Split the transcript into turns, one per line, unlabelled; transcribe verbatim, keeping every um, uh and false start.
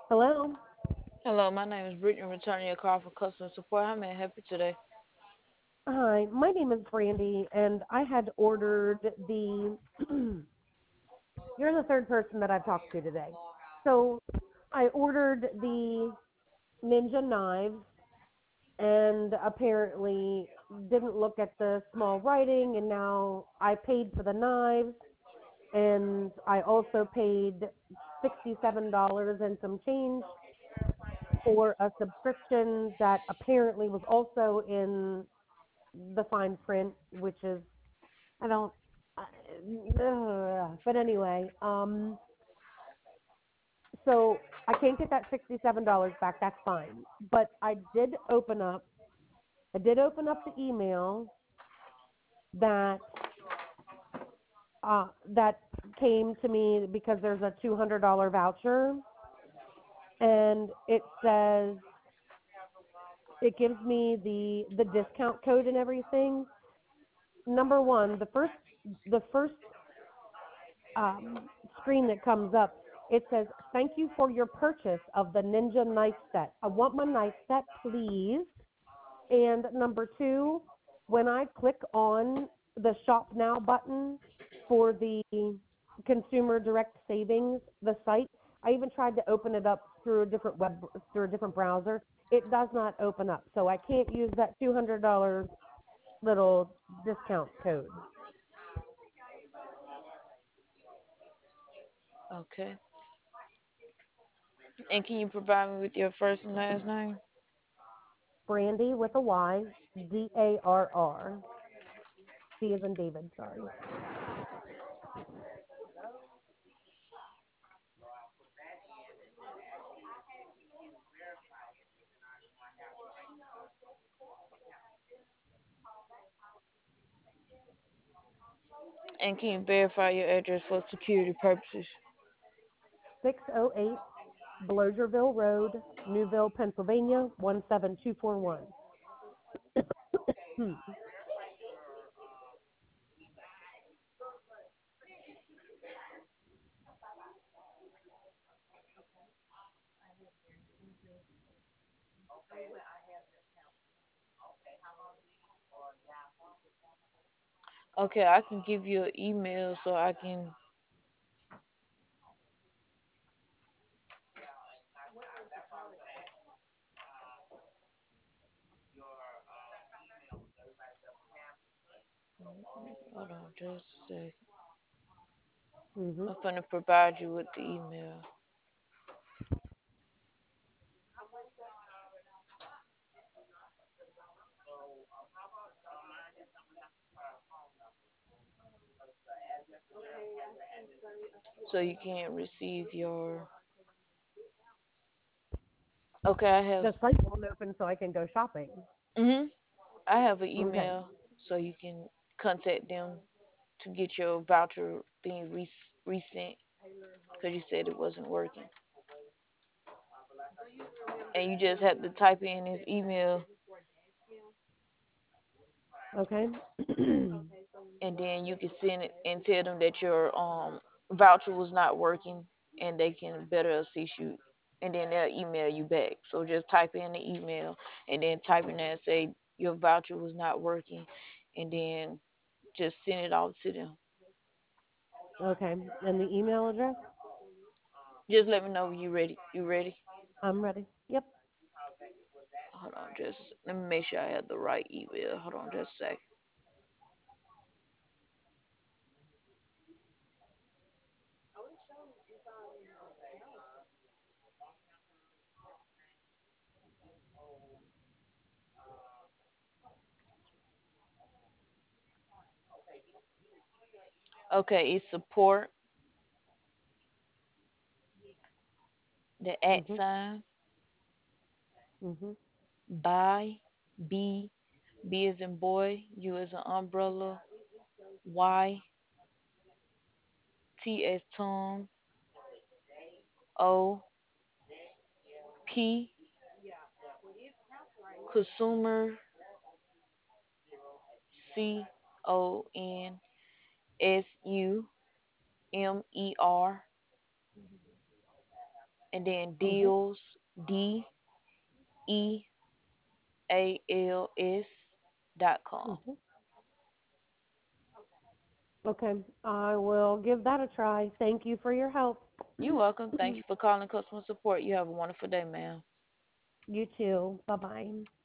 Hello.
Hello, my name is Brittany, returning your call for customer support. How may I help you today?
Hi, my name is Brandy, and I had ordered the. You're the third person that I've talked to today. So I ordered the Ninja knives, and apparently didn't look at the small writing, and now I paid for the knives, and I also paid sixty-seven dollars and some change for a subscription that apparently was also in the fine print, which is I don't. Uh, but anyway, um, so I can't get that sixty-seven dollars back. That's fine. But I did open up. I did open up the email that uh, that came to me because there's a two hundred dollar voucher, and it says it gives me the the discount code and everything. Number one, the first the first um, screen that comes up, it says, "Thank you for your purchase of the Ninja knife set. I want my knife set, please." And number two, when I click on the Shop Now button for the Consumer Direct Savings, the site, I even tried to open it up through a different web through a different browser. It does not open up, so I can't use that two hundred dollars little discount code.
Okay. And can you provide me with your first and last name?
Brandy with a Y, D A R R. D as in David, sorry.
And can you verify your address for security purposes?
six oh eight Blogerville Road, Newville, Pennsylvania, one seven two four one. Hmm.
Okay, I can give you an email so I can. Hold on just a second.
Mm-hmm.
I'm going to provide you with the email. So you can receive your. Okay, I have.
The site won't open so I can go shopping.
Mhm. I have an
Okay.
email so you can contact them to get your voucher being re- resent because you said it wasn't working. And you just have to type in his email,
Okay.
and then you can send it and tell them that your um voucher was not working, and they can better assist you. And then they'll email you back. So just type in the email, and then type in there and say your voucher was not working, and then just send it off to them.
Okay. And the email address?
Just let me know when you ready. You ready?
I'm ready. Yep.
Hold on, just let me make sure I have the right email. Hold on, just a sec. Okay, it's support the at
Mhm.
sign
Mhm.
by B B as in boy, U as an umbrella, Y T as Tom, O P consumer, C O N S U M E R and then
Mhm.
deals, D E A L S dot com.
Mhm. Okay. I will give that a try. Thank you for your help.
You're welcome. Thank you for calling customer support. You have a wonderful day, ma'am.
You too. Bye bye.